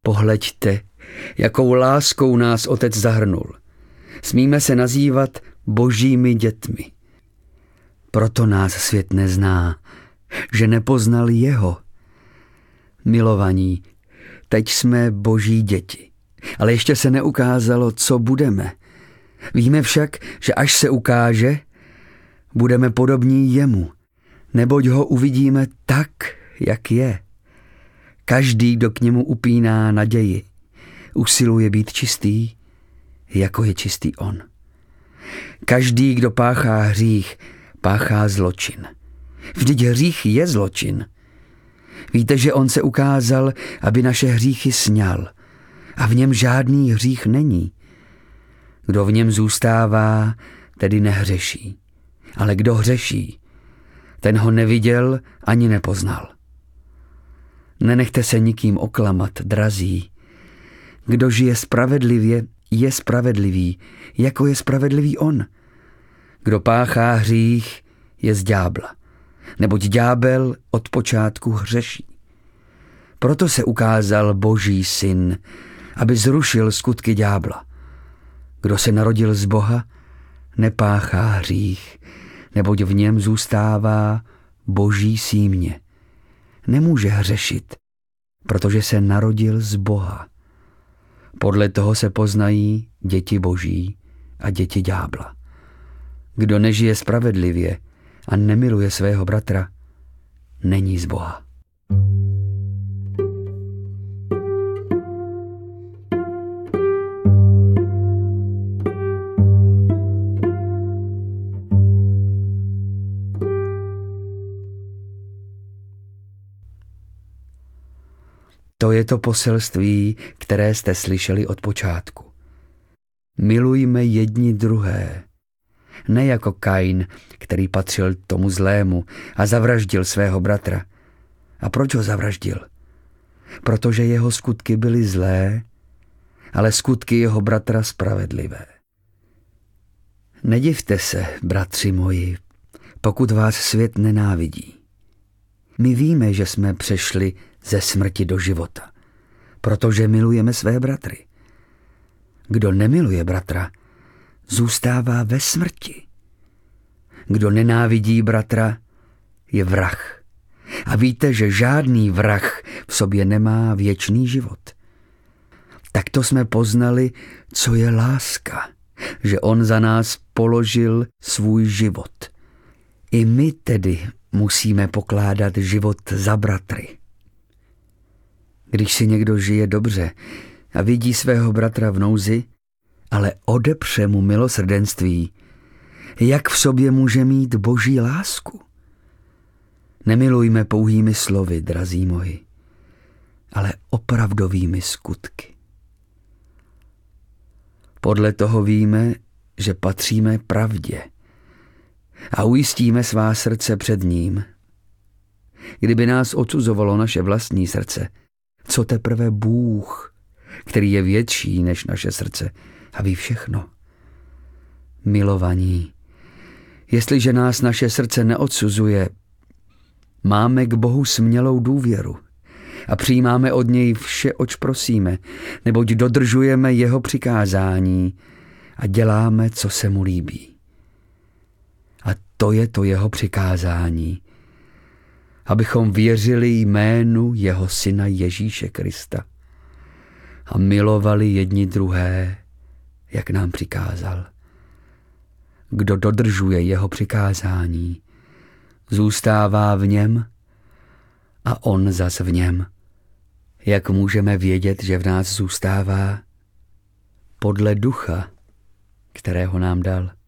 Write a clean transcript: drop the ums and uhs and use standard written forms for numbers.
Pohleďte, jakou láskou nás Otec zahrnul. Smíme se nazývat Božími dětmi. Proto nás svět nezná, že nepoznal jeho. Milovaní, teď jsme Boží děti, ale ještě se neukázalo, co budeme. Víme však, že až se ukáže, budeme podobní jemu, neboť ho uvidíme tak, jak je. Každý, kdo k němu upíná naději, usiluje být čistý, jako je čistý on. Každý, kdo páchá hřích, páchá zločin. Vždyť hřích je zločin. Víte, že on se ukázal, aby naše hříchy sňal, a v něm žádný hřích není. Kdo v něm zůstává, tedy nehřeší. Ale kdo hřeší, ten ho neviděl ani nepoznal. Nenechte se nikým oklamat, drazí. Kdo žije spravedlivě, je spravedlivý, jako je spravedlivý on. Kdo páchá hřích, je z ďábla, neboť ďábel od počátku hřeší. Proto se ukázal Boží syn, aby zrušil skutky ďábla. Kdo se narodil z Boha, nepáchá hřích, neboť v něm zůstává Boží símě. Nemůže hřešit, protože se narodil z Boha. Podle toho se poznají děti Boží a děti ďábla. Kdo nežije spravedlivě a nemiluje svého bratra, není z Boha. To je to poselství, které jste slyšeli od počátku. Milujme jedni druhé. Ne jako Kain, který patřil tomu zlému a zavraždil svého bratra. A proč ho zavraždil? Protože jeho skutky byly zlé, ale skutky jeho bratra spravedlivé. Nedivte se, bratři moji, pokud vás svět nenávidí. My víme, že jsme přešli ze smrti do života, protože milujeme své bratry. Kdo nemiluje bratra, zůstává ve smrti. Kdo nenávidí bratra, je vrah. A víte, že žádný vrah v sobě nemá věčný život. Takto jsme poznali, co je láska, že on za nás položil svůj život. I my tedy musíme pokládat život za bratry. Když si někdo žije dobře a vidí svého bratra v nouzi, ale odepře mu milosrdenství, jak v sobě může mít Boží lásku? Nemilujme pouhými slovy, drazí moji, ale opravdovými skutky. Podle toho víme, že patříme pravdě a ujistíme svá srdce před ním. Kdyby nás odsuzovalo naše vlastní srdce, co teprve Bůh, který je větší než naše srdce a ví všechno. Milovaní, jestliže nás naše srdce neodsuzuje, máme k Bohu smělou důvěru a přijímáme od něj vše, oč prosíme, neboť dodržujeme jeho přikázání a děláme, co se mu líbí. A to je to jeho přikázání, abychom věřili jménu jeho syna Ježíše Krista a milovali jedni druhé, jak nám přikázal. Kdo dodržuje jeho přikázání, zůstává v něm a on zas v něm. Jak můžeme vědět, že v nás zůstává? Podle ducha, kterého nám dal.